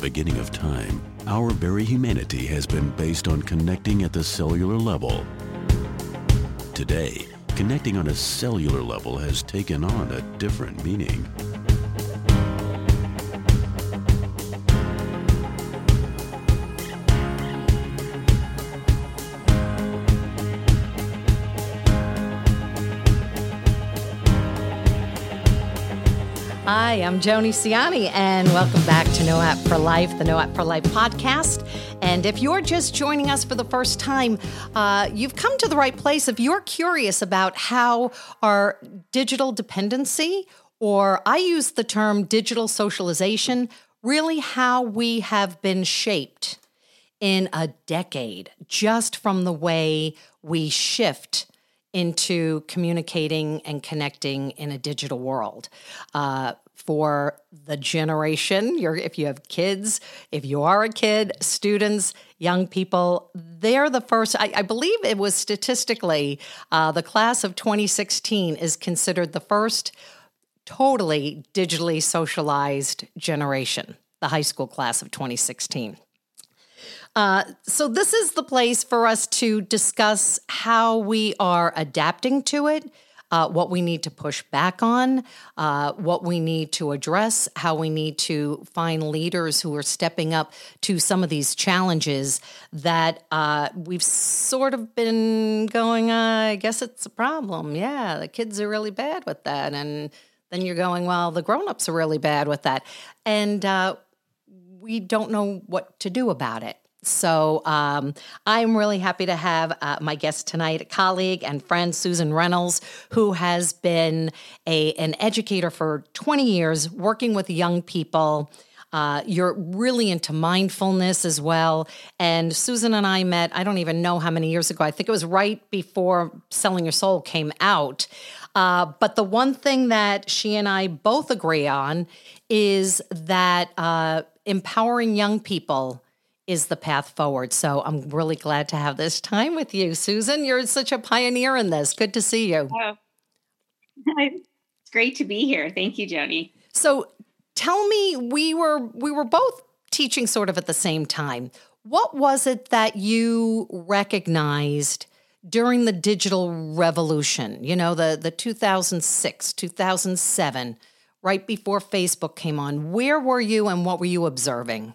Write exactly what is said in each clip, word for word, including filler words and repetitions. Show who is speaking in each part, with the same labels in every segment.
Speaker 1: beginning of time, our very humanity has been based on connecting at the cellular level. Today, connecting on a cellular level has taken on a different meaning.
Speaker 2: Hi, I'm Joni Ciani, and welcome back to No App for Life, the No App for Life podcast. And if you're just joining us for the first time, uh, you've come to the right place. If you're curious about how our digital dependency, or I use the term digital socialization, really how we have been shaped in a decade, just from the way we shift into communicating and connecting in a digital world. Uh, for the generation, you're, if you have kids, if you are a kid, students, young people, they're the first, I, I believe it was statistically, uh, the class of twenty sixteen is considered the first totally digitally socialized generation, the high school class of twenty sixteen. Uh, so this is the place for us to discuss how we are adapting to it, uh, what we need to push back on, uh, what we need to address, how we need to find leaders who are stepping up to some of these challenges that uh, we've sort of been going, uh, I guess it's a problem. Yeah, the kids are really bad with that. And then you're going, well, the grownups are really bad with that. And uh, we don't know what to do about it. So um, I'm really happy to have uh, my guest tonight, a colleague and friend, Susan Reynolds, who has been a an educator for twenty years, working with young people. Uh, you're really into mindfulness as well. And Susan and I met, I don't even know how many years ago. I think it was right before Selling Your Soul came out. Uh, but the one thing that she and I both agree on is that uh, empowering young people is the path forward. So I'm really glad to have this time with you, Susan. You're such a pioneer in this. Good to see you.
Speaker 3: Oh, it's great to be here. Thank you, Joni.
Speaker 2: So tell me, we were we were both teaching sort of at the same time. What was it that you recognized during the digital revolution? You know, the, the two thousand six, two thousand seven, right before Facebook came on. Where were you and what were you observing?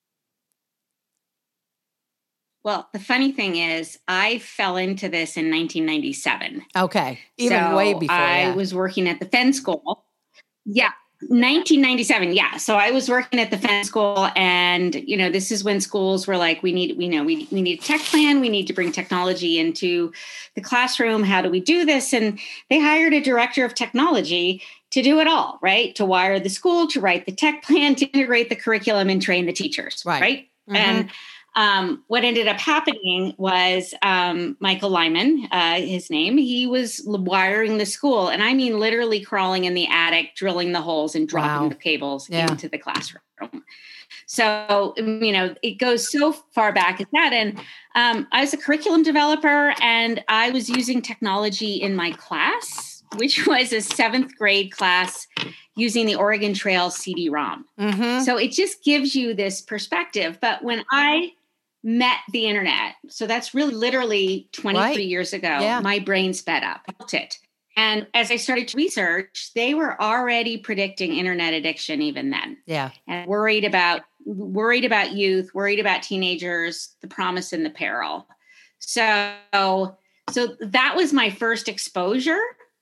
Speaker 3: Well, the funny thing is, I fell into this in nineteen ninety-seven.
Speaker 2: Okay. Even
Speaker 3: so
Speaker 2: way before.
Speaker 3: I
Speaker 2: yeah.
Speaker 3: was working at the Fenn School. Yeah. nineteen ninety-seven. Yeah. So I was working at the Fenn School, and, you know, this is when schools were like, we need, we know, we, we need a tech plan. We need to bring technology into the classroom. How do we do this? And they hired a director of technology to do it all, right? To wire the school, to write the tech plan, to integrate the curriculum and train the teachers.
Speaker 2: Right.
Speaker 3: Right.
Speaker 2: Mm-hmm.
Speaker 3: And Um, what ended up happening was um, Michael Lyman, uh, his name, he was wiring the school. And I mean, literally crawling in the attic, drilling the holes and dropping
Speaker 2: Wow.
Speaker 3: the cables
Speaker 2: yeah.
Speaker 3: into the classroom. So, you know, it goes so far back as that. And um, I was a curriculum developer, and I was using technology in my class, which was a seventh grade class using the Oregon Trail C D ROM.
Speaker 2: Mm-hmm.
Speaker 3: So it just gives you this perspective. But when I met the internet, so that's really literally twenty-three
Speaker 2: right.
Speaker 3: years ago,
Speaker 2: yeah.
Speaker 3: my brain sped up, felt it. And as I started to research, they were already predicting internet addiction even then.
Speaker 2: Yeah.
Speaker 3: And worried about worried about youth, worried about teenagers, the promise and the peril. So, so that was my first exposure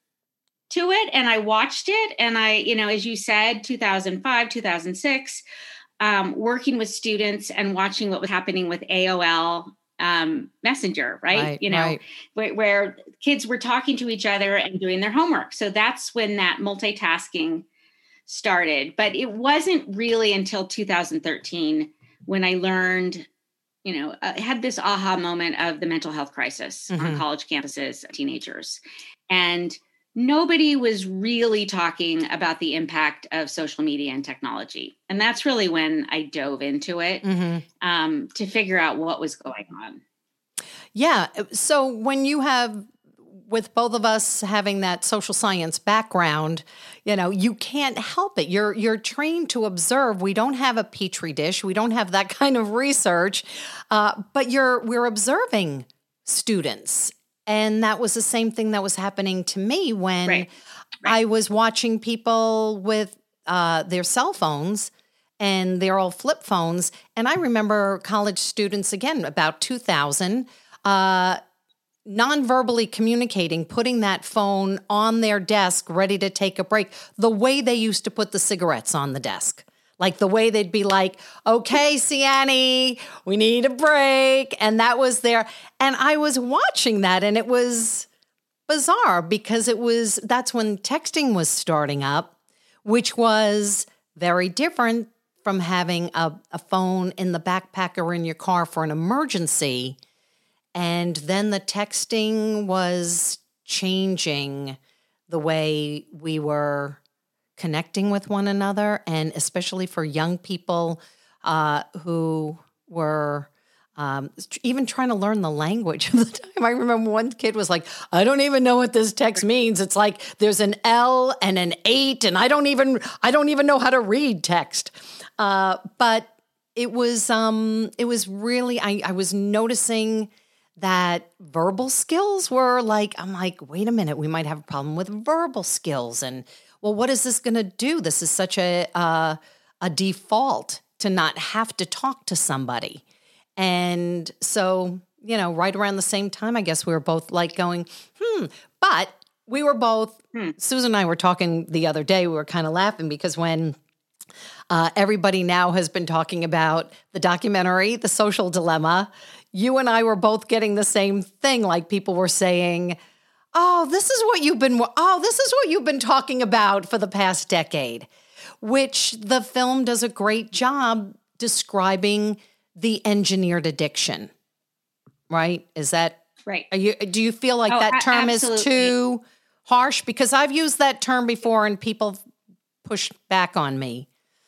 Speaker 3: to it. And I watched it. And I, you know, as you said, two thousand five, two thousand six, um, working with students and watching what was happening with A O L um, Messenger, right?
Speaker 2: right
Speaker 3: you know,
Speaker 2: right.
Speaker 3: Where, where kids were talking to each other and doing their homework. So that's when that multitasking started. But it wasn't really until two thousand thirteen when I learned, you know, I had this aha moment of the mental health crisis mm-hmm. on college campuses, teenagers. And nobody was really talking about the impact of social media and technology. And that's really when I dove into it mm-hmm. um, to figure out what was going on.
Speaker 2: Yeah. So when you have with both of us having that social science background, you know, you can't help it. You're you're trained to observe. We don't have a petri dish. We don't have that kind of research, uh, but you're we're observing students, and that was the same thing that was happening to me when
Speaker 3: Right. Right.
Speaker 2: I was watching people with uh, their cell phones and their old flip phones, and I remember college students again about two thousand. Uh, non-verbally communicating, putting that phone on their desk, ready to take a break, the way they used to put the cigarettes on the desk. Like the way they'd be like, okay, Siani, we need a break. And that was there. And I was watching that, and it was bizarre because it was, that's when texting was starting up, which was very different from having a, a phone in the backpack or in your car for an emergency. And then the texting was changing the way we were connecting with one another, and especially for young people uh, who were um, even trying to learn the language of the time. I remember one kid was like, I don't even know what this text means. It's like there's an L and an eight, and I don't even I don't even know how to read text. Uh, but it was um, it was really I, I was noticing that verbal skills were like, I'm like, wait a minute, we might have a problem with verbal skills. And well, what is this going to do? This is such a, uh, a default to not have to talk to somebody. And so, you know, right around the same time, I guess we were both like going, hmm, but we were both, hmm. Susan and I were talking the other day, we were kind of laughing because when uh, everybody now has been talking about the documentary, The Social Dilemma, you and I were both getting the same thing. Like people were saying, oh, this is what you've been, oh, this is what you've been talking about for the past decade, which the film does a great job describing the engineered addiction, right? Is that
Speaker 3: right?
Speaker 2: Are you, do you feel like
Speaker 3: oh,
Speaker 2: that term
Speaker 3: absolutely.
Speaker 2: is too harsh? Because I've used that term before and people push back on me.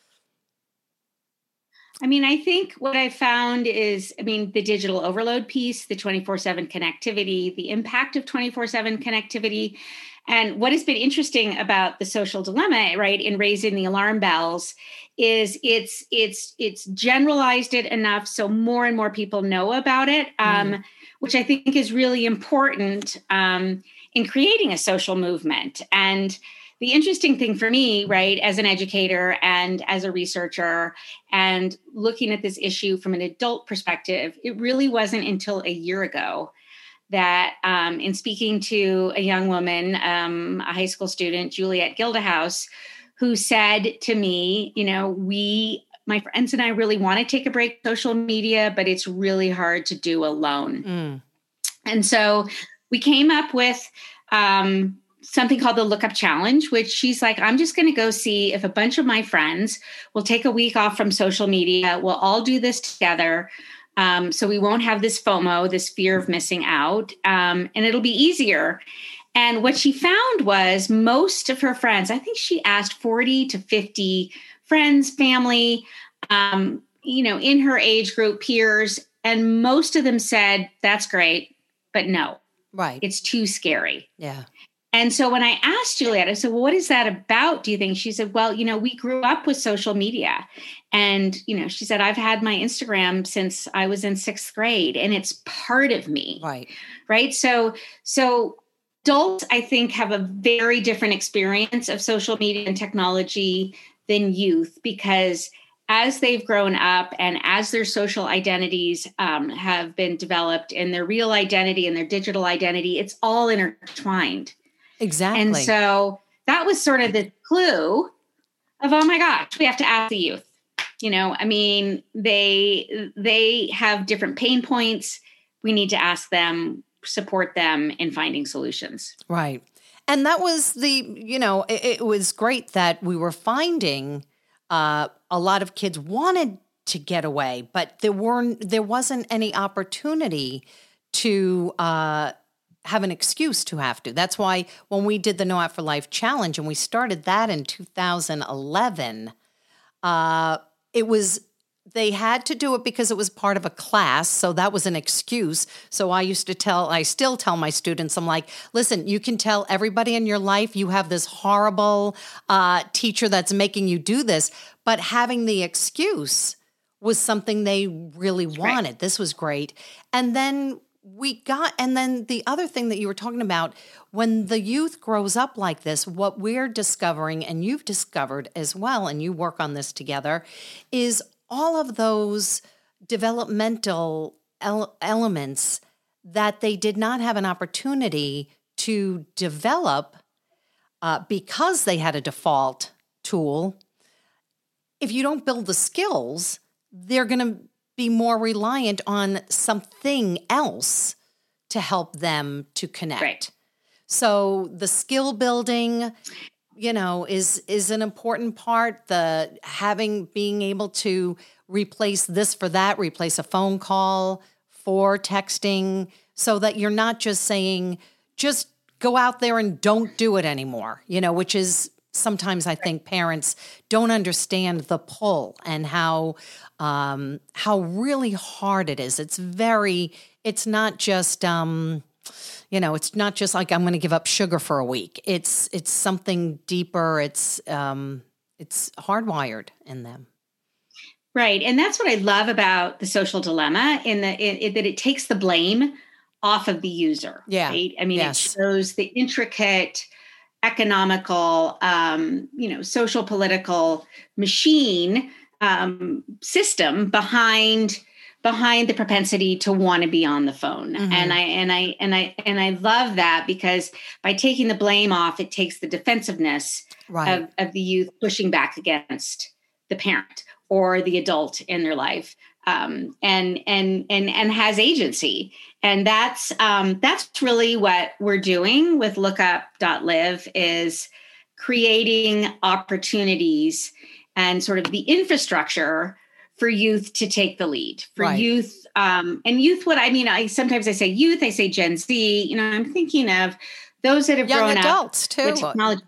Speaker 3: I mean, I think what I found is, I mean, the digital overload piece, the twenty-four seven connectivity, the impact of twenty-four seven connectivity. And what has been interesting about The Social Dilemma, right, in raising the alarm bells is it's it's it's generalized it enough so more and more people know about it, um, mm. which I think is really important um, in creating a social movement. And the interesting thing for me, right, as an educator and as a researcher and looking at this issue from an adult perspective, it really wasn't until a year ago that um, in speaking to a young woman, um, a high school student, Juliet Gildahouse, who said to me, you know, we, my friends and I really want to take a break from social media, but it's really hard to do alone. Mm. And so we came up with um, something called the Look Up Challenge, which she's like, I'm just going to go see if a bunch of my friends will take a week off from social media. We'll all do this together. Um, so we won't have this FOMO, this fear of missing out, um, and it'll be easier. And what she found was most of her friends, I think she asked forty to fifty friends, family, um, you know, in her age group, peers, and most of them said, that's great, but no,
Speaker 2: right.
Speaker 3: It's too scary.
Speaker 2: Yeah.
Speaker 3: And so when I asked Juliet, I said, well, what is that about, do you think? She said, well, you know, we grew up with social media. And, you know, she said, I've had my Instagram since I was in sixth grade and it's part of me.
Speaker 2: Right.
Speaker 3: Right. So, so adults, I think, have a very different experience of social media and technology than youth, because as they've grown up and as their social identities um, have been developed and their real identity and their digital identity, it's all intertwined.
Speaker 2: Exactly.
Speaker 3: And so that was sort of the clue of, oh my gosh, we have to ask the youth. You know, I mean, they they have different pain points. We need to ask them, support them in finding solutions.
Speaker 2: Right. And that was the, you know, it, it was great that we were finding uh, a lot of kids wanted to get away, but there weren't, there wasn't any opportunity to uh have an excuse to have to. That's why when we did the No App for Life Challenge and we started that in two thousand eleven, uh, it was they had to do it because it was part of a class. So that was an excuse. So I used to tell, I still tell my students, I'm like, listen, you can tell everybody in your life you have this horrible uh, teacher that's making you do this, but having the excuse was something they really wanted. Right. This was great. And then we got, and then the other thing that you were talking about, when the youth grows up like this, what we're discovering, and you've discovered as well, and you work on this together, is all of those developmental el- elements that they did not have an opportunity to develop uh, because they had a default tool. If you don't build the skills, they're going to be more reliant on something else to help them to connect.
Speaker 3: Right.
Speaker 2: So the skill building, you know, is is an important part. The having, being able to replace this for that, replace a phone call for texting, so that you're not just saying, just go out there and don't do it anymore, you know, which is sometimes I think parents don't understand the pull and how um, how really hard it is. It's very, it's not just, um, you know, it's not just like I'm going to give up sugar for a week. It's it's something deeper. It's um, it's hardwired in them.
Speaker 3: Right, and that's what I love about the social dilemma, in the in, in that it takes the blame off of the user.
Speaker 2: Yeah,
Speaker 3: right? I mean,
Speaker 2: yes.
Speaker 3: It shows the intricate economical, um, you know, social political machine um, system behind behind the propensity to want to be on the phone. Mm-hmm. And I and I and I and I love that, because by taking the blame off, it takes the defensiveness
Speaker 2: right.
Speaker 3: of, of the youth pushing back against the parent or the adult in their life, um, and and and and has agency. And that's um, that's really what we're doing with lookup dot live, is creating opportunities and sort of the infrastructure for youth to take the lead, for
Speaker 2: right.
Speaker 3: youth um, and youth. What I mean, I sometimes I say youth, I say Gen Z. You know, I'm thinking of those that have
Speaker 2: young
Speaker 3: grown
Speaker 2: adults
Speaker 3: up
Speaker 2: too.
Speaker 3: with technology.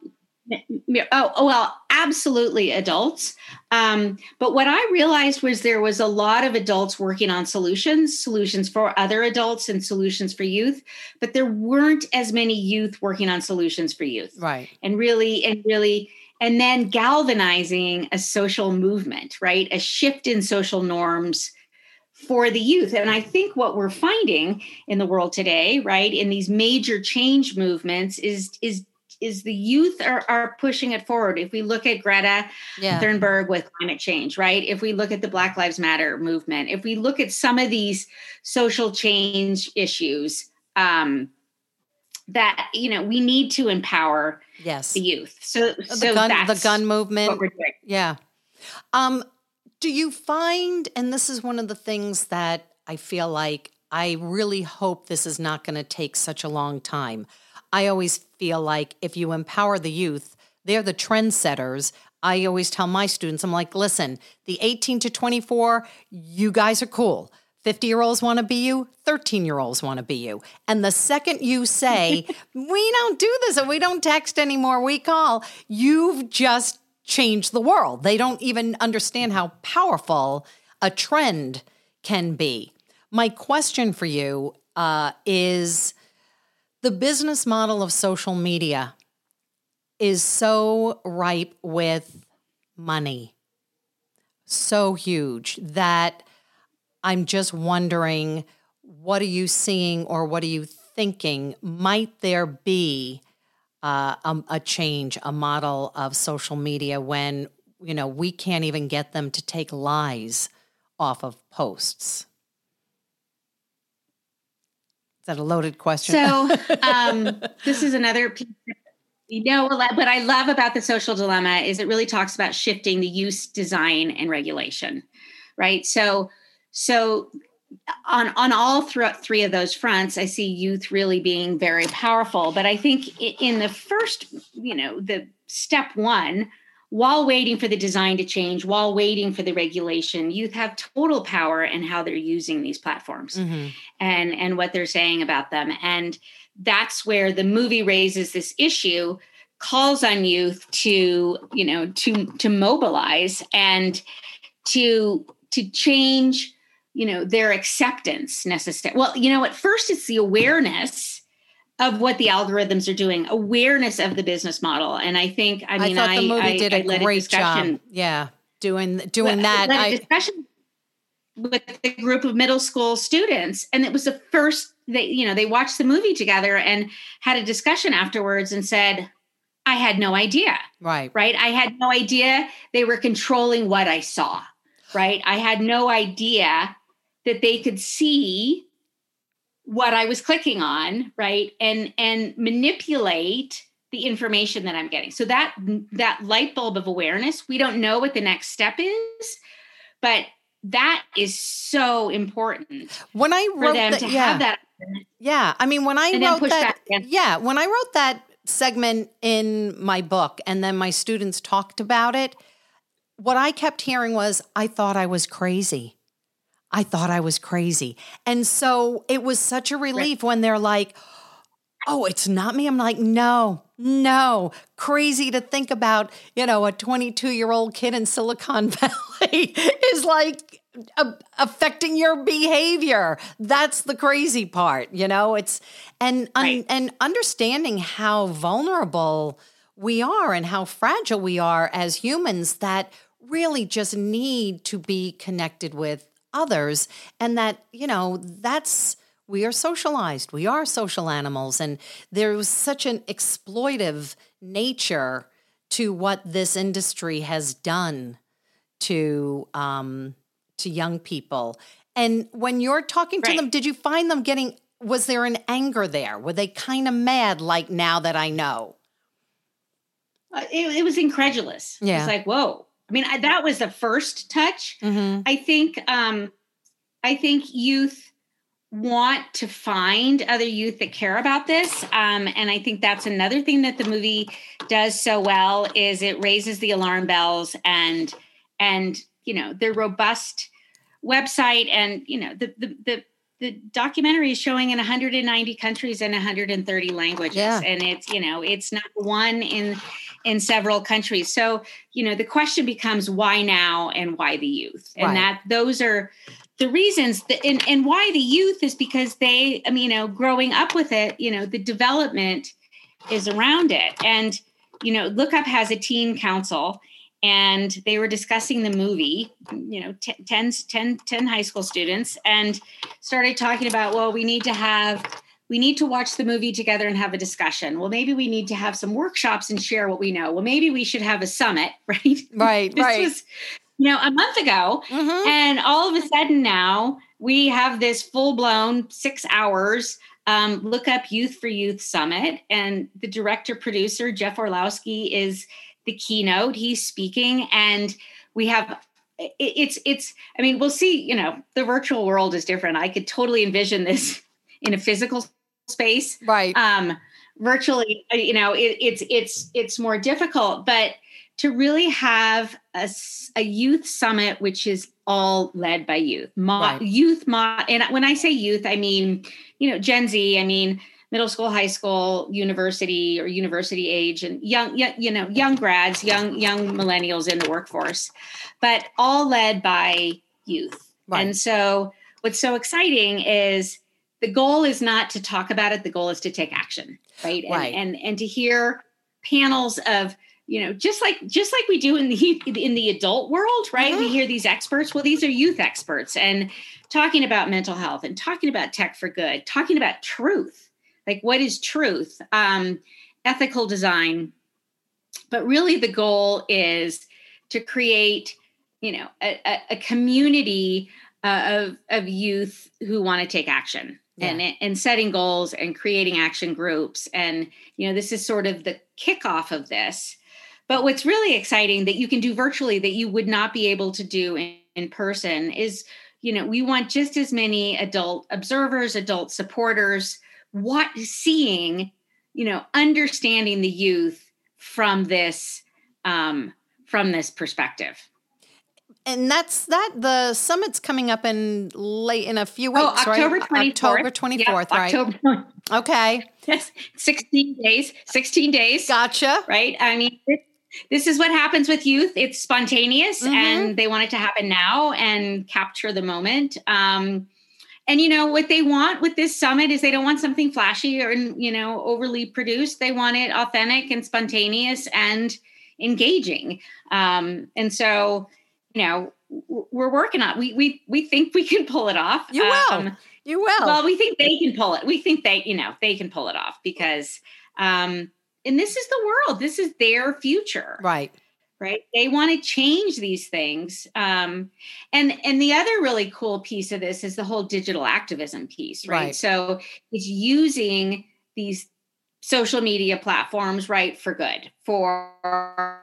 Speaker 3: Oh, oh, well, absolutely adults. Um, but what I realized was there was a lot of adults working on solutions, solutions for other adults and solutions for youth, but there weren't as many youth working on solutions for youth.
Speaker 2: Right.
Speaker 3: And really, and really, and then galvanizing a social movement, right? A shift in social norms for the youth. And I think what we're finding in the world today, right, in these major change movements is, is is the youth are, are pushing it forward. If we look at Greta
Speaker 2: yeah.
Speaker 3: Thunberg with climate change, right? If we look at the Black Lives Matter movement, if we look at some of these social change issues, um, that, you know, we need to empower
Speaker 2: yes.
Speaker 3: the youth. So,
Speaker 2: the
Speaker 3: so
Speaker 2: gun,
Speaker 3: that's
Speaker 2: the gun movement.
Speaker 3: What we're doing.
Speaker 2: Yeah. Um, do you find, and this is one of the things that I feel like I really hope this is not going to take such a long time. I always feel like if you empower the youth, they're the trendsetters. I always tell my students, I'm like, listen, the eighteen to twenty-four, you guys are cool. fifty-year-olds want to be you, thirteen-year-olds want to be you. And the second you say, we don't do this and we don't text anymore, we call, you've just changed the world. They don't even understand how powerful a trend can be. My question for you uh, is, the business model of social media is so ripe with money, so huge, that I'm just wondering, what are you seeing or what are you thinking? Might there be uh, a, a change, a model of social media when, you know, we can't even get them to take lies off of posts? Is that a loaded question?
Speaker 3: So um, this is another piece, you know, what I love about the social dilemma is it really talks about shifting the use, design, and regulation, right? So, so on on all th- three of those fronts, I see youth really being very powerful. But I think in the first, you know, the step one, while waiting for the design to change, while waiting for the regulation, youth have total power in how they're using these platforms mm-hmm. and, and what they're saying about them. And that's where the movie raises this issue, calls on youth to, you know, to, to mobilize and to, to change, you know, their acceptance necessary. Well, you know, at first it's the awareness of what the algorithms are doing, awareness of the business model. And I think, I mean,
Speaker 2: I thought
Speaker 3: I,
Speaker 2: the movie
Speaker 3: I,
Speaker 2: did
Speaker 3: I
Speaker 2: a
Speaker 3: led
Speaker 2: great
Speaker 3: a discussion,
Speaker 2: job. Yeah. Doing, doing
Speaker 3: led,
Speaker 2: that.
Speaker 3: led
Speaker 2: I,
Speaker 3: a discussion with a group of middle school students. And it was the first, they, you know, they watched the movie together and had a discussion afterwards and said, I had no idea.
Speaker 2: Right.
Speaker 3: Right. I had no idea they were controlling what I saw. Right. I had no idea that they could see what I was clicking on, right, and and manipulate the information that I'm getting. So that that light bulb of awareness, we don't know what the next step is, but that is so important.
Speaker 2: When I wrote
Speaker 3: for them
Speaker 2: that,
Speaker 3: to
Speaker 2: yeah.
Speaker 3: have that,
Speaker 2: yeah, I mean, when I
Speaker 3: and then
Speaker 2: wrote
Speaker 3: push
Speaker 2: that,
Speaker 3: back again.
Speaker 2: yeah, when I wrote that segment in my book, and then my students talked about it, what I kept hearing was, I thought I was crazy. I thought I was crazy. And so it was such a relief right. when they're like, oh, it's not me. I'm like, no, no. Crazy to think about, you know, a twenty-two-year-old kid in Silicon Valley is like uh, affecting your behavior. That's the crazy part, you know, it's, and,
Speaker 3: right.
Speaker 2: un, and understanding how vulnerable we are and how fragile we are as humans that really just need to be connected with others, and that, you know, that's, we are socialized. We are social animals. And there's such an exploitive nature to what this industry has done to, um, to young people. And when you're talking to
Speaker 3: right.
Speaker 2: them, did you find them getting, was there an anger there? Were they kind of mad, like, now that I know?
Speaker 3: Uh, it, it was incredulous.
Speaker 2: Yeah.
Speaker 3: It was like, whoa. I mean, I, that was the first touch.
Speaker 2: Mm-hmm.
Speaker 3: I think, um, I think youth want to find other youth that care about this. Um, and I think that's another thing that the movie does so well is it raises the alarm bells and, and, you know, their robust website and, you know, the, the, the, the documentary is showing in one hundred ninety countries and one hundred thirty languages.
Speaker 2: Yeah.
Speaker 3: And it's, you know, it's not one in, in several countries. So, you know, the question becomes why now and why the youth? And
Speaker 2: Right.
Speaker 3: that those are the reasons that, and, and why the youth is because they, I mean, you know, growing up with it, you know, the development is around it. And, you know, Look Up has a teen council and they were discussing the movie, you know, t- ten, ten, ten high school students and started talking about, well, we need to have, we need to watch the movie together and have a discussion. Well, maybe we need to have some workshops and share what we know. Well, maybe we should have a summit, right?
Speaker 2: Right,
Speaker 3: this
Speaker 2: right.
Speaker 3: was, you know, a month ago.
Speaker 2: Mm-hmm.
Speaker 3: And all of a sudden now we have this full blown six hours um, Look Up Youth for Youth Summit. And the director producer, Jeff Orlowski, is the keynote. He's speaking and we have it, it's, it's, I mean, we'll see, you know, the virtual world is different. I could totally envision this in a physical space.
Speaker 2: Right.
Speaker 3: Um, virtually, you know, it, it's, it's, it's more difficult, but to really have a, a youth summit, which is all led by youth, Mo-
Speaker 2: Right.
Speaker 3: youth, mo- and when I say youth, I mean, you know, Gen Z, I mean, middle school, high school, university or university age and young, young, you know, young grads, young, young millennials in the workforce, but all led by youth.
Speaker 2: Right.
Speaker 3: And so what's so exciting is the goal is not to talk about it. The goal is to take action. Right.
Speaker 2: Right.
Speaker 3: And, and, and to hear panels of, you know, just like, just like we do in the, in the adult world, right?
Speaker 2: Mm-hmm.
Speaker 3: We hear these experts. Well, these are youth experts and talking about mental health and talking about tech for good, talking about truth. Like what is truth, um, ethical design, but really the goal is to create, you know, a, a, a community uh, of, of youth who want to take action yeah. and, and setting goals and creating action groups. And, you know, this is sort of the kickoff of this, but what's really exciting that you can do virtually that you would not be able to do in, in person is, you know, we want just as many adult observers, adult supporters, what seeing, you know, understanding the youth from this, um, from this perspective.
Speaker 2: And that's that. The summit's coming up in late in a few weeks,
Speaker 3: oh, October
Speaker 2: right?
Speaker 3: twenty-fourth.
Speaker 2: October twenty-fourth,
Speaker 3: yep,
Speaker 2: right?
Speaker 3: October.
Speaker 2: Okay.
Speaker 3: Yes, sixteen days. Sixteen days.
Speaker 2: Gotcha.
Speaker 3: Right. I mean, it, this is what happens with youth. It's spontaneous mm-hmm. and they want it to happen now and capture the moment. Um, and, you know, what they want with this summit is they don't want something flashy or, you know, overly produced. They want it authentic and spontaneous and engaging. Um, and so, you know, we're working on, we, we, we think we can pull it off.
Speaker 2: You will.
Speaker 3: Um,
Speaker 2: you will.
Speaker 3: Well, we think they can pull it. We think they, you know, they can pull it off because, um, and this is the world. This is their future.
Speaker 2: Right.
Speaker 3: Right. They want to change these things. Um, and, and the other really cool piece of this is the whole digital activism piece. Right. right. So it's using these social media platforms, right, for good, for,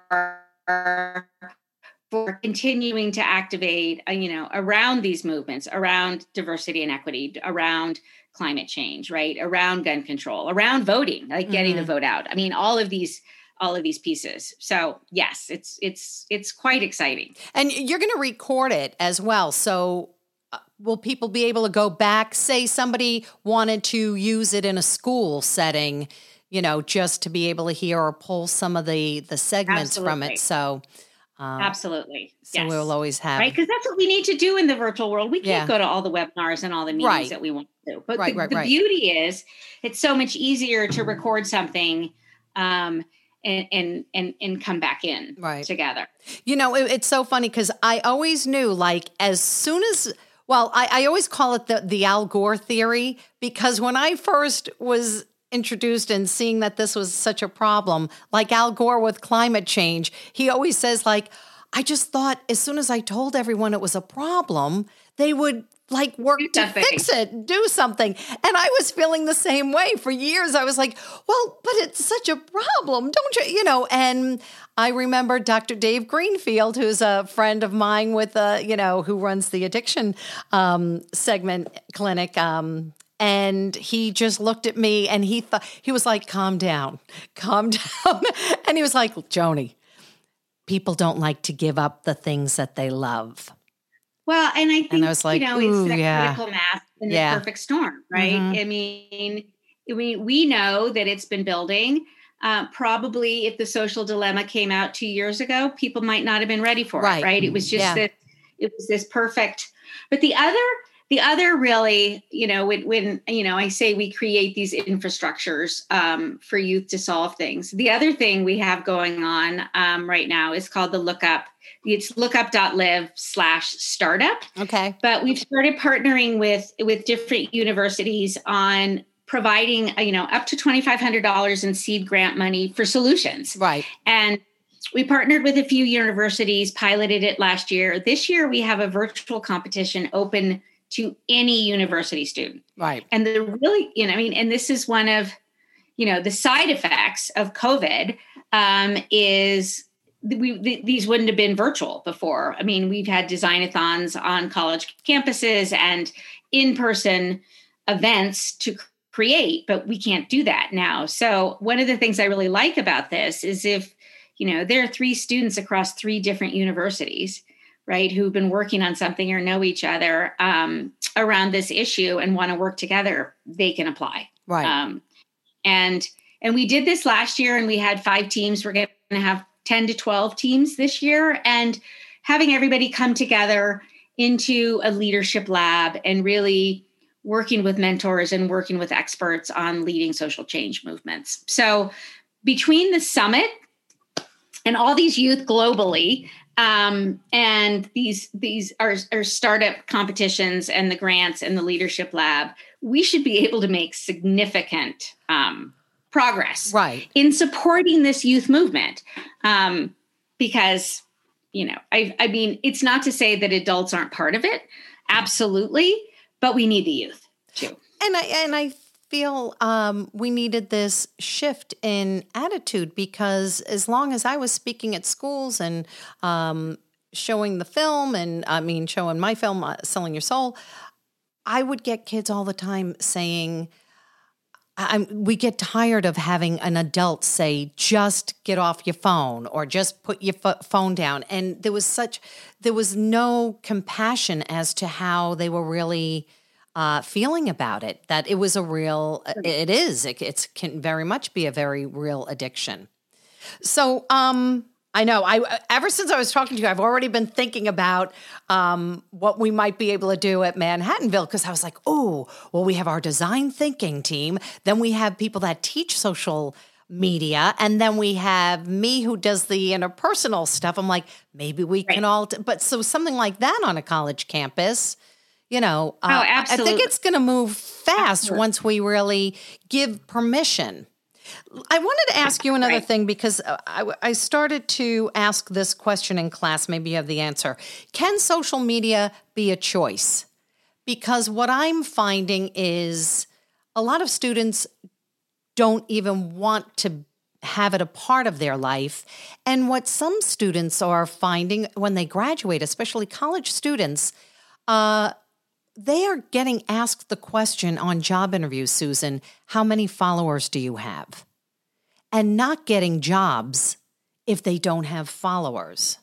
Speaker 3: for continuing to activate, uh, you know, around these movements, around diversity and equity, around climate change, right, around gun control, around voting, like getting mm-hmm. the vote out. I mean, all of these, all of these pieces. So yes, it's it's it's quite exciting.
Speaker 2: And you're going to record it as well. So uh, will people be able to go back? Say somebody wanted to use it in a school setting, you know, just to be able to hear or pull some of the the segments Absolutely. From it. So. Um,
Speaker 3: Absolutely.
Speaker 2: So
Speaker 3: yes.
Speaker 2: we'll always have.
Speaker 3: Right. Because that's what we need to do in the virtual world. We can't
Speaker 2: yeah.
Speaker 3: go to all the webinars and all the meetings
Speaker 2: right.
Speaker 3: that we want to do. But
Speaker 2: right,
Speaker 3: the,
Speaker 2: right,
Speaker 3: the
Speaker 2: right.
Speaker 3: beauty is it's so much easier to record something um, and, and, and, and come back in
Speaker 2: right.
Speaker 3: together.
Speaker 2: You know, it, it's so funny because I always knew, like, as soon as, well, I, I always call it the, the Al Gore theory, because when I first was introduced and seeing that this was such a problem, like Al Gore with climate change, he always says, like, I just thought as soon as I told everyone it was a problem, they would like work to fix it, do something. And I was feeling the same way for years. I was like, well, but it's such a problem, don't you? You know, and I remember Doctor Dave Greenfield, who's a friend of mine with, uh, you know, who runs the addiction um, segment clinic. Um, And he just looked at me and he thought, he was like, calm down, calm down. And he was like, Joni, people don't like to give up the things that they love.
Speaker 3: Well, and I think,
Speaker 2: and I was like,
Speaker 3: you know, it's that
Speaker 2: yeah.
Speaker 3: critical mass and
Speaker 2: yeah.
Speaker 3: the perfect storm, right? Mm-hmm. I mean, I mean, we know that it's been building. Uh, probably if the Social Dilemma came out two years ago, people might not have been ready for
Speaker 2: right.
Speaker 3: it, right? It was just
Speaker 2: yeah.
Speaker 3: this, it was this perfect, but the other The other really, you know, when, when, you know, I say we create these infrastructures um, for youth to solve things. The other thing we have going on um, right now is called the Lookup. It's lookup.live slash startup.
Speaker 2: Okay.
Speaker 3: But we've started partnering with, with different universities on providing, you know, up to twenty-five hundred dollars in seed grant money for solutions.
Speaker 2: Right.
Speaker 3: And we partnered with a few universities, piloted it last year. This year we have a virtual competition open to any university student.
Speaker 2: Right.
Speaker 3: And the really, you know, I mean, and this is one of, you know, the side effects of COVID um, is we th- these wouldn't have been virtual before. I mean, we've had design-a-thons on college campuses and in-person events to create, but we can't do that now. So one of the things I really like about this is if, you know, there are three students across three different universities, right, who've been working on something or know each other um, around this issue and want to work together, they can apply.
Speaker 2: Right.
Speaker 3: Um, and and we did this last year, and we had five teams. We're going to have ten to twelve teams this year, and having everybody come together into a leadership lab and really working with mentors and working with experts on leading social change movements. So between the summit and all these youth globally, Um, and these these are, are startup competitions and the grants and the leadership lab, we should be able to make significant um, progress
Speaker 2: right.
Speaker 3: in supporting this youth movement. Um, because, you know, I, I mean, it's not to say that adults aren't part of it. Absolutely. But we need the youth too.
Speaker 2: And I, and I feel um, we needed this shift in attitude, because as long as I was speaking at schools and um, showing the film and I mean, showing my film, uh, Selling Your Soul, I would get kids all the time saying, I'm, we get tired of having an adult say, just get off your phone or just put your f- phone down. And there was such, there was no compassion as to how they were really Uh, feeling about it, that it was a real, it is, it it's, can very much be a very real addiction. So um, I know. I ever since I was talking to you, I've already been thinking about um, what we might be able to do at Manhattanville, because I was like, oh, well, we have our design thinking team. Then we have people that teach social media. And then we have me who does the interpersonal stuff. I'm like, maybe we right. can all, t-. but so something like that on a college campus, you know, uh,
Speaker 3: oh, absolutely.
Speaker 2: I think it's going to move fast absolutely. once we really give permission. I wanted to ask you another right. thing, because I, I started to ask this question in class. Maybe you have the answer. Can social media be a choice? Because what I'm finding is a lot of students don't even want to have it a part of their life. And what some students are finding when they graduate, especially college students, uh, they are getting asked the question on job interviews, Susan, how many followers do you have? And not getting jobs if they don't have followers.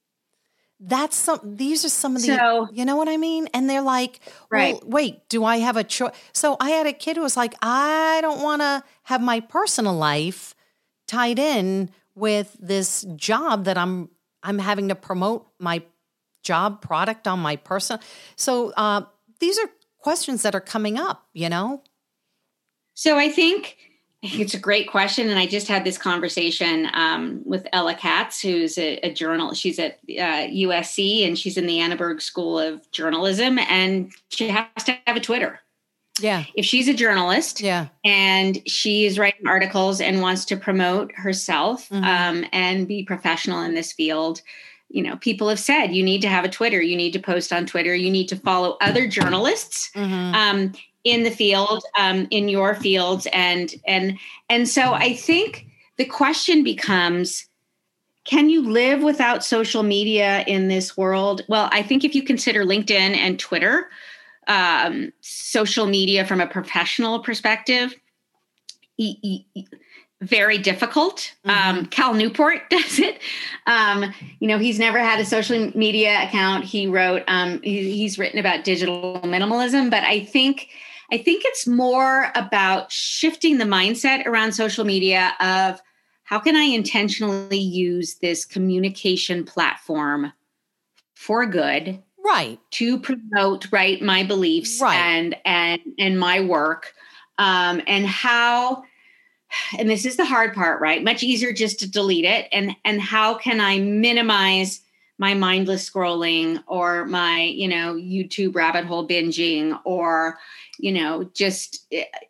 Speaker 2: That's some, these are some of the, so, you know what I mean? And they're like, well, right. wait, do I have a choice? So I had a kid who was like, I don't want to have my personal life tied in with this job that I'm, I'm having to promote my job product on my personal. So uh, these are questions that are coming up, you know?
Speaker 3: So I think it's a great question. And I just had this conversation um, with Ella Katz, who's a, a journalist. She's at uh, U S C and she's in the Annenberg School of Journalism, and she has to have a Twitter.
Speaker 2: Yeah.
Speaker 3: If she's a journalist
Speaker 2: yeah.
Speaker 3: and she is writing articles and wants to promote herself mm-hmm. um, and be professional in this field, you know, people have said, you need to have a Twitter, you need to post on Twitter, you need to follow other journalists. Mm-hmm. Um, in the field, um, in your fields. And, and, and so I think the question becomes, can you live without social media in this world? Well, I think if you consider LinkedIn and Twitter, um, social media from a professional perspective, e- e- very difficult. Mm-hmm. Um, Cal Newport does it. Um, you know, he's never had a social media account. He wrote, um, he, he's written about digital minimalism, but I think I think it's more about shifting the mindset around social media of how can I intentionally use this communication platform for good,
Speaker 2: right?
Speaker 3: To promote, right, my beliefs
Speaker 2: right.
Speaker 3: and and and my work, um, and how. And this is the hard part, right? Much easier just to delete it, and and how can I minimize my mindless scrolling or my, you know, YouTube rabbit hole binging, or, you know, just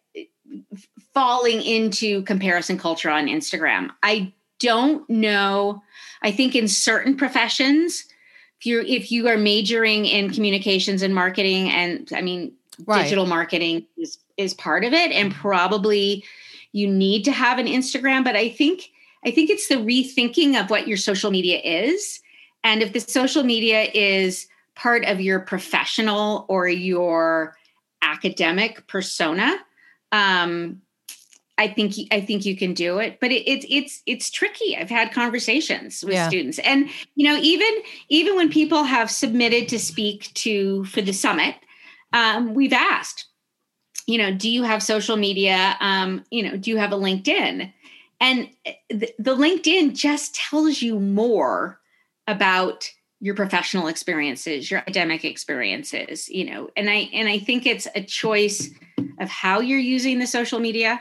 Speaker 3: falling into comparison culture on Instagram. I don't know. I think in certain professions, if you're, if you are majoring in communications and marketing, and I mean, right. digital marketing is, is part of it. And probably you need to have an Instagram, but I think, I think it's the rethinking of what your social media is. And if the social media is part of your professional or your academic persona, um, I think I think you can do it. But it, it, it's it's tricky. I've had conversations with yeah. students, and you know, even even when people have submitted to speak to for the summit, um, we've asked, you know, do you have social media? Um, you know, do you have a LinkedIn? And the, the LinkedIn just tells you more about your professional experiences, your academic experiences, you know, and I, and I think it's a choice of how you're using the social media.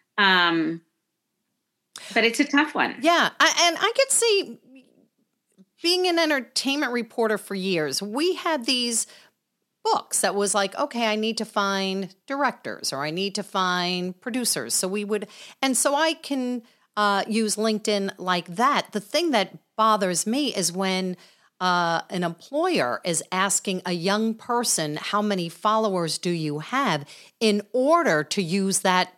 Speaker 3: Um, but it's a tough one.
Speaker 2: Yeah. I, and I could see, being an entertainment reporter for years, we had these books that was like, okay, I need to find directors or I need to find producers. So we would, and so I can uh, use LinkedIn like that. The thing that bothers me is when uh, an employer is asking a young person, how many followers do you have, in order to use that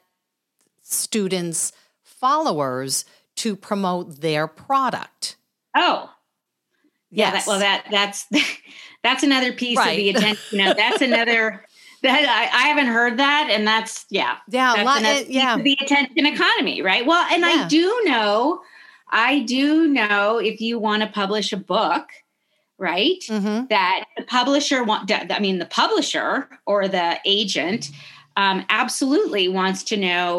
Speaker 2: student's followers to promote their product.
Speaker 3: Oh, yeah.
Speaker 2: Yes.
Speaker 3: That, well, that that's that's another piece
Speaker 2: right.
Speaker 3: of the attention. You know, that's another. That I, I haven't heard that, and that's yeah,
Speaker 2: yeah,
Speaker 3: that's
Speaker 2: lot,
Speaker 3: another
Speaker 2: yeah.
Speaker 3: piece of the attention economy, right? Well, and yeah. I do know, I do know if you want to publish a book, right, mm-hmm. that the publisher want. I mean, the publisher or the agent um, absolutely wants to know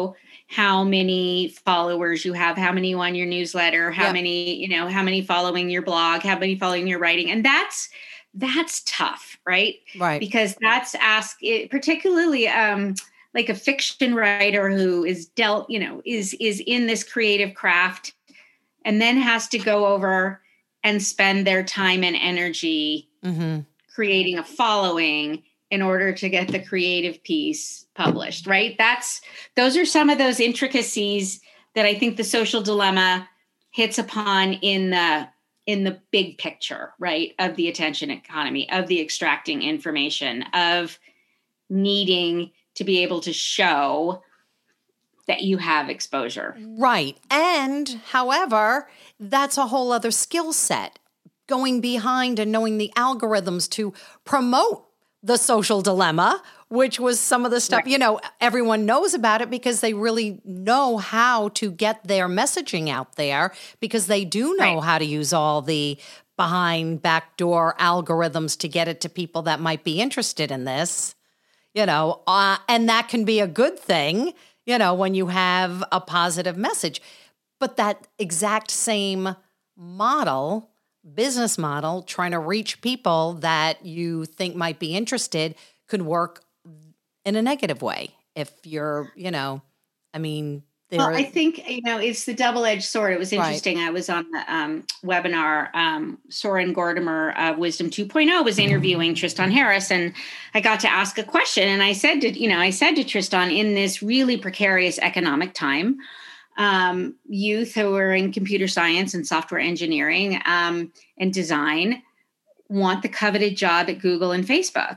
Speaker 3: how many followers you have, how many on your newsletter, how
Speaker 2: Yep.
Speaker 3: many, you know, how many following your blog, how many following your writing. And that's, that's tough, right?
Speaker 2: Right.
Speaker 3: Because that's ask it, particularly um, like a fiction writer who is dealt, you know, is, is in this creative craft and then has to go over and spend their time and energy
Speaker 2: Mm-hmm.
Speaker 3: creating a following in order to get the creative piece published, right? That's, those are some of those intricacies that I think The Social Dilemma hits upon in the, in the big picture, right? Of the attention economy, of the extracting information, of needing to be able to show that you have exposure.
Speaker 2: Right. And however, that's a whole other skill set, going behind and knowing the algorithms to promote The Social Dilemma, which was some of the stuff,
Speaker 3: Right.
Speaker 2: you know, everyone knows about it because they really know how to get their messaging out there, because they do know
Speaker 3: Right.
Speaker 2: how to use all the behind backdoor algorithms to get it to people that might be interested in this, you know, uh, and that can be a good thing, you know, when you have a positive message. But that exact same model, business model, trying to reach people that you think might be interested, could work in a negative way. If you're, you know, I mean, there
Speaker 3: Well,
Speaker 2: are-
Speaker 3: I think, you know, it's the double-edged sword. It was
Speaker 2: Right.
Speaker 3: interesting. I was on the um, webinar. Um, Soren Gordimer of Wisdom two point oh was interviewing Tristan Harris, and I got to ask a question. And I said to, you know, I said to Tristan, in this really precarious economic time, um, youth who are in computer science and software engineering um, and design want the coveted job at Google and Facebook.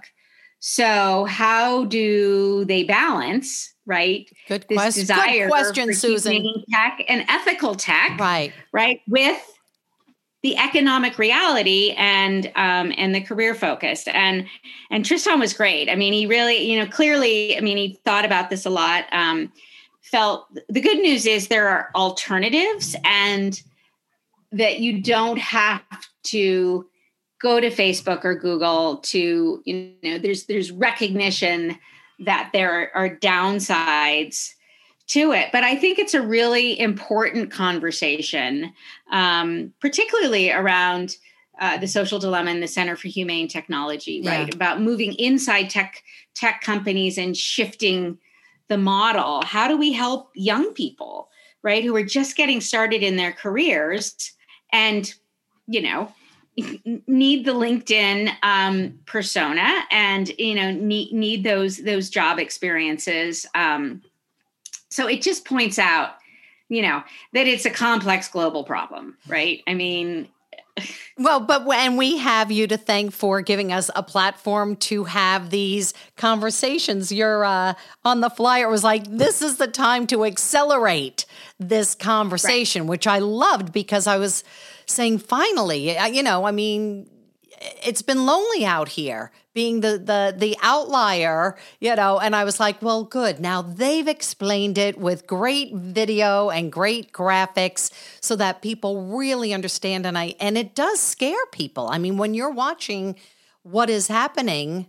Speaker 3: So how do they balance, right?
Speaker 2: good,
Speaker 3: This
Speaker 2: quest-
Speaker 3: desire
Speaker 2: good question,
Speaker 3: for
Speaker 2: Susan.
Speaker 3: keeping tech and ethical tech,
Speaker 2: Right.
Speaker 3: right, with the economic reality and um, and the career focused. And and Tristan was great. I mean, he really, you know, clearly, I mean, he thought about this a lot. Um, felt the good news is there are alternatives, and that you don't have to go to Facebook or Google to, you know, there's there's recognition that there are downsides to it. But I think it's a really important conversation, um, particularly around uh, the Social Dilemma and the Center for Humane Technology,
Speaker 2: Yeah.
Speaker 3: right? About moving inside tech tech companies and shifting the model. How do we help young people, right, who are just getting started in their careers and, you know, need the LinkedIn um, persona and, you know, need, need those, those job experiences. Um, so it just points out, you know, that it's a complex global problem, right? I mean,
Speaker 2: Well, but when we have you to thank for giving us a platform to have these conversations, you're uh, on the flyer. It was like, this is the time to accelerate this conversation, right. Which I loved, because I was saying, finally, you know, I mean, it's been lonely out here being the, the, the outlier, you know, and I was like, well, good. Now they've explained it with great video and great graphics so that people really understand. And I, and it does scare people. I mean, when you're watching what is happening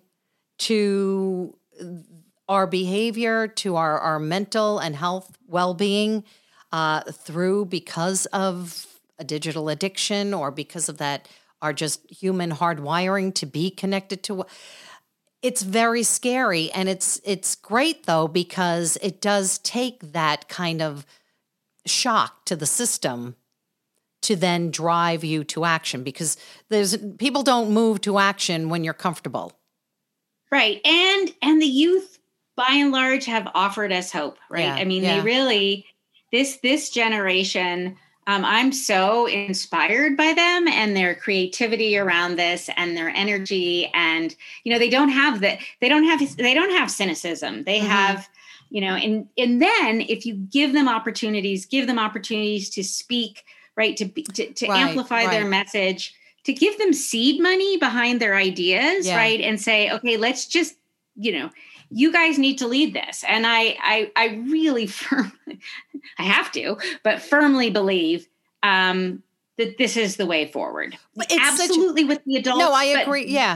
Speaker 2: to our behavior, to our, our mental and health well-being uh, through because of a digital addiction or because of that, are just human hardwiring to be connected to. It's very scary. And it's it's great, though, because it does take that kind of shock to the system to then drive you to action, because there's people don't move to action when you're comfortable.
Speaker 3: Right. And and the youth, by and large, have offered us hope, right?
Speaker 2: Yeah,
Speaker 3: I mean,
Speaker 2: yeah.
Speaker 3: they really, this this generation, Um, I'm so inspired by them and their creativity around this and their energy. And, you know, they don't have that. They don't have, they don't have cynicism. They
Speaker 2: Mm-hmm.
Speaker 3: have, you know, and, and then if you give them opportunities, give them opportunities to speak, right. To, be, to, to
Speaker 2: Right,
Speaker 3: amplify
Speaker 2: right.
Speaker 3: their message, to give them seed money behind their ideas.
Speaker 2: Yeah.
Speaker 3: Right. And say, okay, let's just, you know, you guys need to lead this. And I, I, I really firmly, I have to, but firmly believe um, that this is the way forward.
Speaker 2: It's such-
Speaker 3: Absolutely with the adults.
Speaker 2: No, I
Speaker 3: but
Speaker 2: agree. Yeah.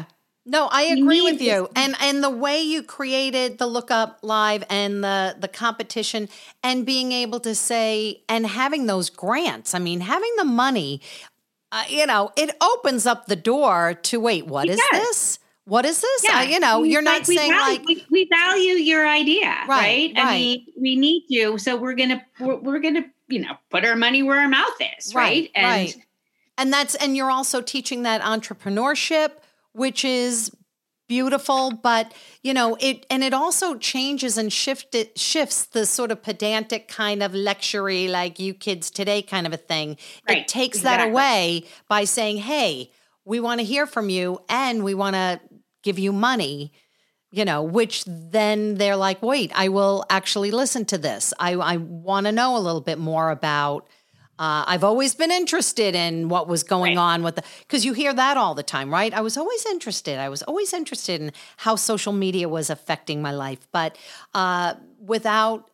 Speaker 2: No, I agree with you. And and the way you created the Look Up Live and the the competition and being able to say and having those grants. I mean, having the money, uh, you know, it opens up the door to wait, what
Speaker 3: it
Speaker 2: is
Speaker 3: does.
Speaker 2: this? What is this?
Speaker 3: Yeah.
Speaker 2: Uh, you know,
Speaker 3: we,
Speaker 2: you're not
Speaker 3: like, we
Speaker 2: saying
Speaker 3: value,
Speaker 2: like
Speaker 3: we, we value your idea, right?
Speaker 2: Right,
Speaker 3: I
Speaker 2: right.
Speaker 3: mean, we need you, so we're gonna we're, we're gonna you know put our money where our mouth is, right?
Speaker 2: Right,
Speaker 3: And
Speaker 2: right. And that's and you're also teaching that entrepreneurship, which is beautiful, but you know it, and it also changes and shift it shifts the sort of pedantic kind of lectury, like you kids today kind of a thing.
Speaker 3: Right,
Speaker 2: It takes
Speaker 3: exactly.
Speaker 2: that away by saying, "Hey, we want to hear from you, and we want to give you money." You know, which then they're like, "Wait, I will actually listen to this. I I want to know a little bit more about." Uh, I've always been interested in what was going
Speaker 3: Right.
Speaker 2: on with the, because you hear that all the time, right? I was always interested. I was always interested in how social media was affecting my life, but uh, without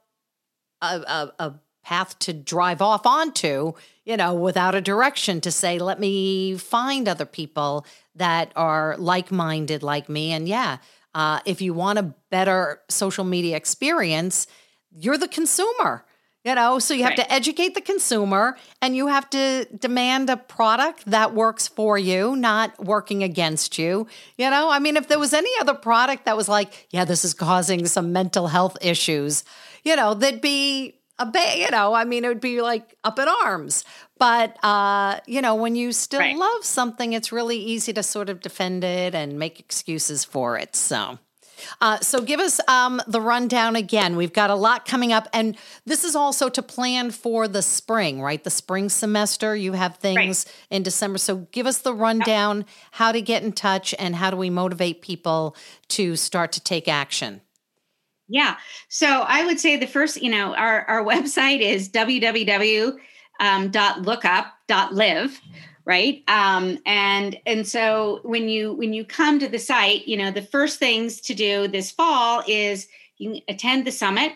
Speaker 2: a, a, a path to drive off onto, you know, without a direction to say, let me find other people that are like-minded like me. And yeah, uh, if you want a better social media experience, you're the consumer. You know, so you have
Speaker 3: Right.
Speaker 2: to educate the consumer and you have to demand a product that works for you, not working against you. You know, I mean, if there was any other product that was like, yeah, this is causing some mental health issues, you know, there'd be a ba- you know, I mean, it would be like up in arms. But, uh, you know, when you still
Speaker 3: Right.
Speaker 2: love something, it's really easy to sort of defend it and make excuses for it. So. Uh, so give us um, the rundown again. We've got a lot coming up. And this is also to plan for the spring, right? The spring semester. You have things
Speaker 3: Right.
Speaker 2: in December. So give us the rundown, how to get in touch, and how do we motivate people to start to take action?
Speaker 3: Yeah. So I would say the first, you know, our, our website is w w w dot lookup dot live. Right. Um, and and so when you when you come to the site, you know, the first things to do this fall is you can attend the summit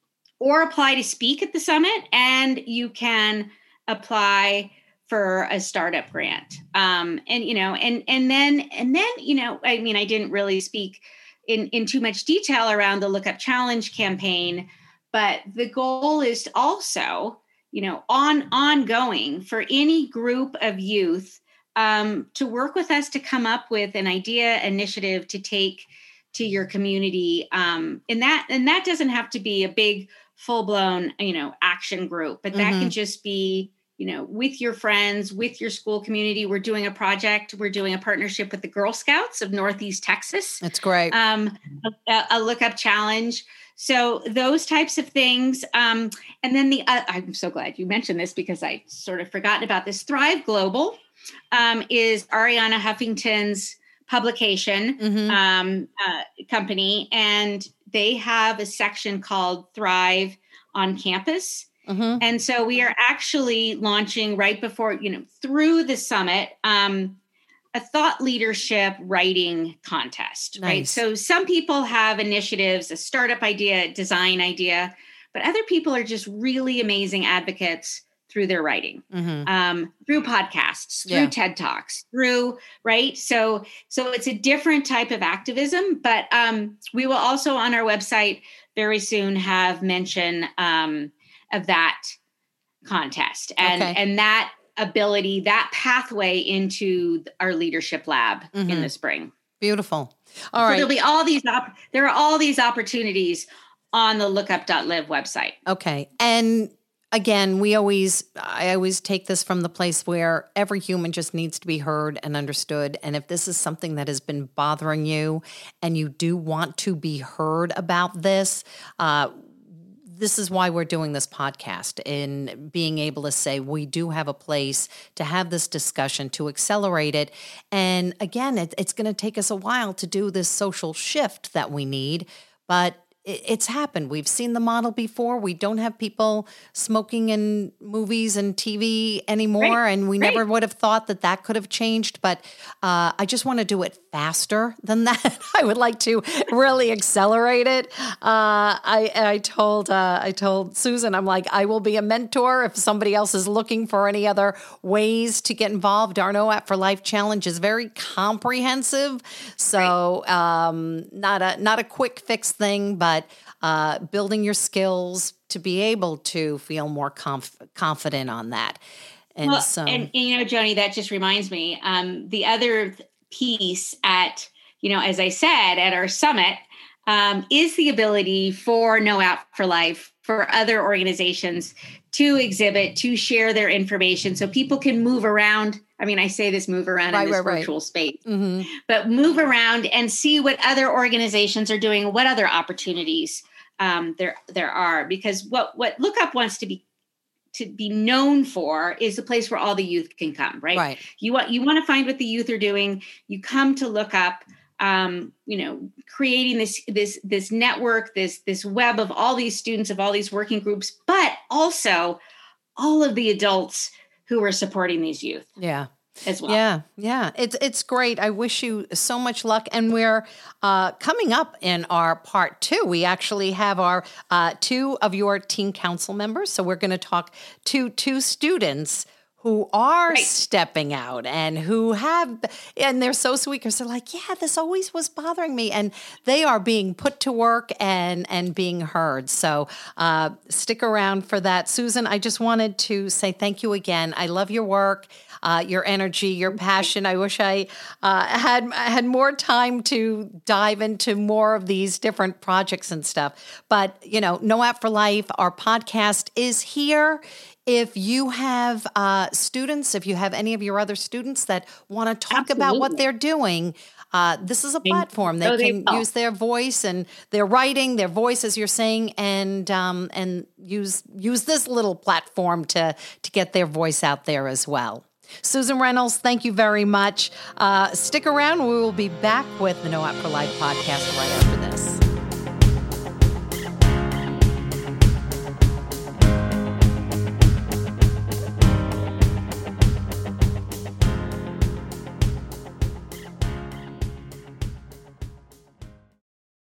Speaker 3: or apply to speak at the summit, and you can apply for a startup grant. Um, and you know, and and then and then, you know, I mean, I didn't really speak in, in too much detail around the Look Up Challenge campaign, but the goal is also, you know, on ongoing for any group of youth um, to work with us to come up with an idea initiative to take to your community. Um, and that and that doesn't have to be a big, full blown, you know, action group, but that
Speaker 2: Mhm.
Speaker 3: can just be, you know, with your friends, with your school community. We're doing a project. We're doing a partnership with the Girl Scouts of Northeast Texas.
Speaker 2: That's great.
Speaker 3: Um, a, a look up challenge. So those types of things. Um, and then the, uh, I'm so glad you mentioned this because I sort of forgotten about this. Thrive Global um, is Ariana Huffington's publication
Speaker 2: Mhm.
Speaker 3: um, uh, company. And they have a section called Thrive on Campus.
Speaker 2: Mhm.
Speaker 3: And so we are actually launching right before, you know, through the summit, um, a thought leadership writing contest, right?
Speaker 2: Nice.
Speaker 3: So some people have initiatives, a startup idea, a design idea, but other people are just really amazing advocates through their writing,
Speaker 2: Mhm.
Speaker 3: um, through podcasts, through
Speaker 2: Yeah.
Speaker 3: TED Talks, through, right? So, so it's a different type of activism, but um, we will also on our website very soon have mention um, of that contest and,
Speaker 2: Okay.
Speaker 3: and that ability, that pathway into our leadership lab in
Speaker 2: Mhm.
Speaker 3: the spring.
Speaker 2: Beautiful. All
Speaker 3: So
Speaker 2: right.
Speaker 3: there'll be all these, op- there are all these opportunities on the lookup dot live website.
Speaker 2: Okay. And again, we always, I always take this from the place where every human just needs to be heard and understood. And if this is something that has been bothering you and you do want to be heard about this, uh, this is why we're doing this podcast, in being able to say we do have a place to have this discussion, to accelerate it. And again, it, it's going to take us a while to do this social shift that we need, but it, it's happened. We've seen the model before. We don't have people smoking in movies and T V anymore,
Speaker 3: Right.
Speaker 2: and we
Speaker 3: Right.
Speaker 2: never would have thought that that could have changed. But uh, I just want to do it faster than that. I would like to really accelerate it. Uh, I, I told uh, I told Susan, I'm like, I will be a mentor if somebody else is looking for any other ways to get involved. Our Know App for Life Challenge is very comprehensive, so um, not a not a quick fix thing, but uh, building your skills to be able to feel more conf- confident on that. And
Speaker 3: well,
Speaker 2: so,
Speaker 3: and, and you know, Joni, that just reminds me. Um, the other piece at, you know, as I said, at our summit, um, is the ability for Know App for Life, for other organizations to exhibit, to share their information so people can move around. I mean, I say this move around
Speaker 2: Right,
Speaker 3: in this
Speaker 2: right, right.
Speaker 3: virtual space,
Speaker 2: mhm.
Speaker 3: but move around and see what other organizations are doing, what other opportunities um, there there are. Because what what Lookup wants to be to be known for is a place where all the youth can come, right?
Speaker 2: Right.
Speaker 3: You want you want to find what the youth are doing. You come to Lookup, um, you know, creating this this this network, this this web of all these students, of all these working groups, but also all of the adults who are supporting these youth.
Speaker 2: Yeah.
Speaker 3: As well.
Speaker 2: Yeah, yeah, it's it's great. I wish you so much luck. And we're uh, coming up in our part two. We actually have our uh, two of your teen council members. So we're going to talk to two students who are
Speaker 3: Right.
Speaker 2: stepping out and who have, and they're so sweet because they're like, yeah, this always was bothering me. And they are being put to work and, and being heard. So uh, stick around for that. Susan, I just wanted to say thank you again. I love your work. Uh, your energy, your passion. I wish I uh, had had more time to dive into more of these different projects and stuff. But, you know, Know App for Life, our podcast is here. If you have uh, students, if you have any of your other students that want to talk about what
Speaker 3: Absolutely.
Speaker 2: they're doing, uh, this is a platform. They
Speaker 3: so they
Speaker 2: can
Speaker 3: will.
Speaker 2: use their voice and their writing, their voice, as you're saying, and um, and use use this little platform to to get their voice out there as well. Susan Reynolds, thank you very much. Uh, stick around. We will be back with the Know App for Life podcast right after this.